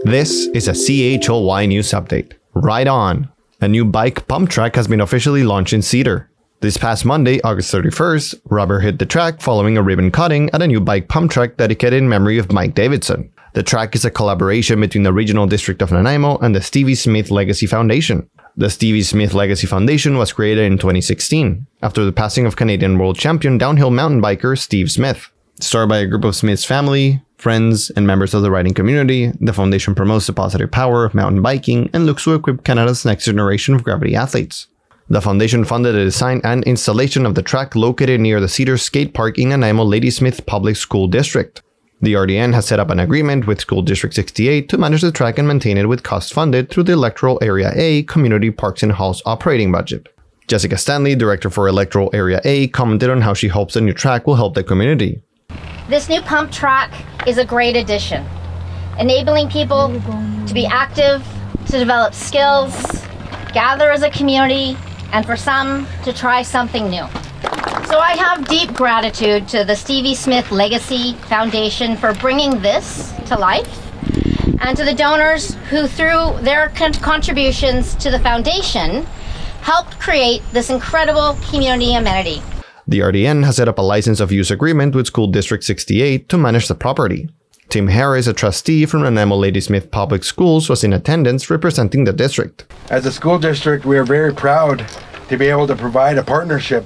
This is a CHOY News Update. Right on! A new bike pump track has been officially launched in Cedar. This past Monday, August 31st, rubber hit the track following a ribbon cutting at a new bike pump track dedicated in memory of Mike Davidson. The track is a collaboration between the Regional District of Nanaimo and the Stevie Smith Legacy Foundation. The Stevie Smith Legacy Foundation was created in 2016, after the passing of Canadian world champion downhill mountain biker Steve Smith. Started by a group of Smith's family, friends, and members of the riding community, the foundation promotes the positive power of mountain biking and looks to equip Canada's next generation of gravity athletes. The foundation funded the design and installation of the track located near the Cedar Skate Park in Nanaimo Ladysmith Public School District. The RDN has set up an agreement with School District 68 to manage the track and maintain it with costs funded through the Electoral Area A Community Parks and Halls operating budget. Jessica Stanley, Director for Electoral Area A, commented on how she hopes the new track will help the community. This new pump track is a great addition, enabling people to be active, to develop skills, gather as a community, and for some to try something new. So I have deep gratitude to the Stevie Smith Legacy Foundation for bringing this to life, and to the donors who, through their contributions to the foundation, helped create this incredible community amenity. The RDN has set up a license of use agreement with School District 68 to manage the property. Tim Harris, a trustee from Nanaimo Ladysmith Public Schools, was in attendance representing the district. As a school district, we are very proud to be able to provide a partnership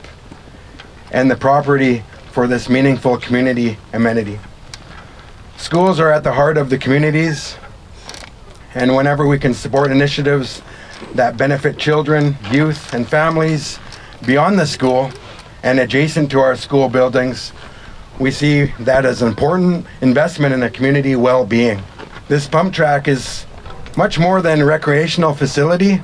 and the property for this meaningful community amenity. Schools are at the heart of the communities, and whenever we can support initiatives that benefit children, youth, and families beyond the school and adjacent to our school buildings, we see that as an important investment in the community well-being. This pump track is much more than a recreational facility.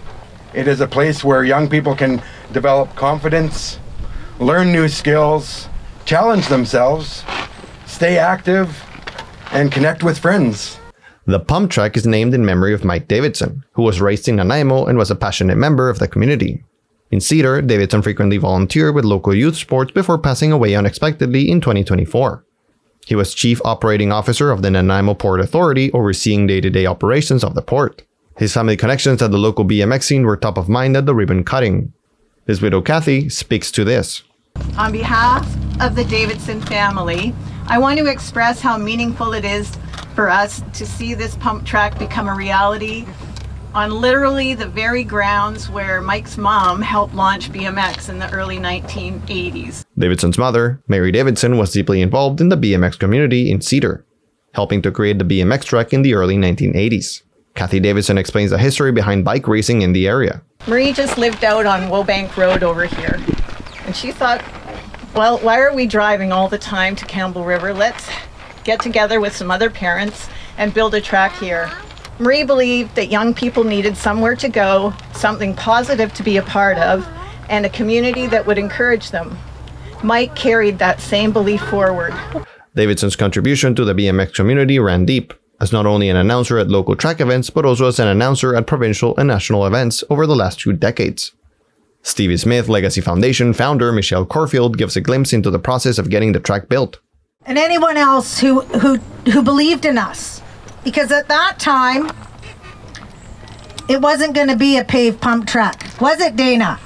It is a place where young people can develop confidence, learn new skills, challenge themselves, stay active, and connect with friends. The pump track is named in memory of Mike Davidson, who was raised in Nanaimo and was a passionate member of the community. In Cedar, Davidson frequently volunteered with local youth sports before passing away unexpectedly in 2024. He was Chief Operating Officer of the Nanaimo Port Authority, overseeing day-to-day operations of the port. His family connections at the local BMX scene were top of mind at the ribbon cutting. His widow Kathy speaks to this. On behalf of the Davidson family, I want to express how meaningful it is for us to see this pump track become a reality on literally the very grounds where Mike's mom helped launch BMX in the early 1980s. Davidson's mother, Mary Davidson, was deeply involved in the BMX community in Cedar, helping to create the BMX track in the early 1980s. Kathy Davidson explains the history behind bike racing in the area. Marie just lived out on Wobank Road over here. And she thought, well, why are we driving all the time to Campbell River? Let's get together with some other parents and build a track here. Marie believed that young people needed somewhere to go, something positive to be a part of, and a community that would encourage them. Mike carried that same belief forward. Davidson's contribution to the BMX community ran deep, as not only an announcer at local track events, but also as an announcer at provincial and national events over the last 2 decades. Stevie Smith Legacy Foundation founder Michelle Corfield gives a glimpse into the process of getting the track built. And anyone else who believed in us. Because at that time, it wasn't going to be a paved pump track. Was it, Dana?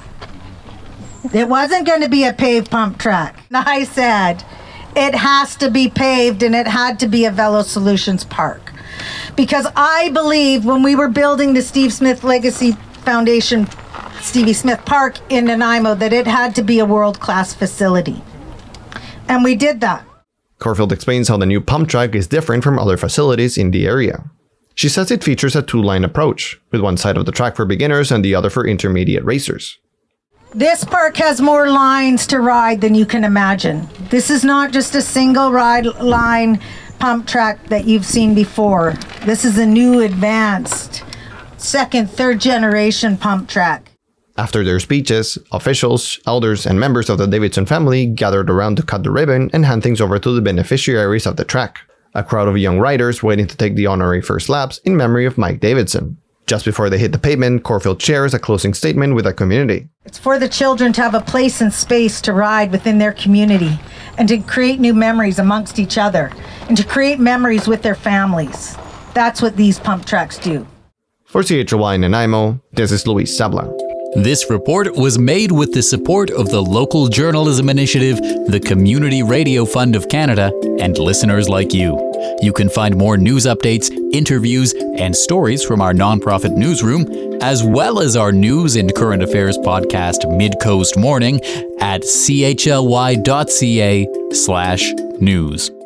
It wasn't going to be a paved pump track. And I said, it has to be paved and it had to be a Velo Solutions Park. Because I believed when we were building the Steve Smith Legacy Foundation Stevie Smith Park in Nanaimo that it had to be a world-class facility. And we did that. Corfield explains how the new pump track is different from other facilities in the area. She says it features a 2-line approach, with one side of the track for beginners and the other for intermediate racers. This park has more lines to ride than you can imagine. This is not just a single line pump track that you've seen before. This is a new advanced 2nd, 3rd generation pump track. After their speeches, officials, elders, and members of the Davidson family gathered around to cut the ribbon and hand things over to the beneficiaries of the track, a crowd of young riders waiting to take the honorary first laps in memory of Mike Davidson. Just before they hit the pavement, Corfield shares a closing statement with the community. It's for the children to have a place and space to ride within their community and to create new memories amongst each other and to create memories with their families. That's what these pump tracks do. For CHOY Nanaimo, this is Luis Sabla. This report was made with the support of the Local Journalism Initiative, the Community Radio Fund of Canada, and listeners like you. You can find more news updates, interviews, and stories from our nonprofit newsroom, as well as our news and current affairs podcast, Mid-Coast Morning, at chly.ca/news.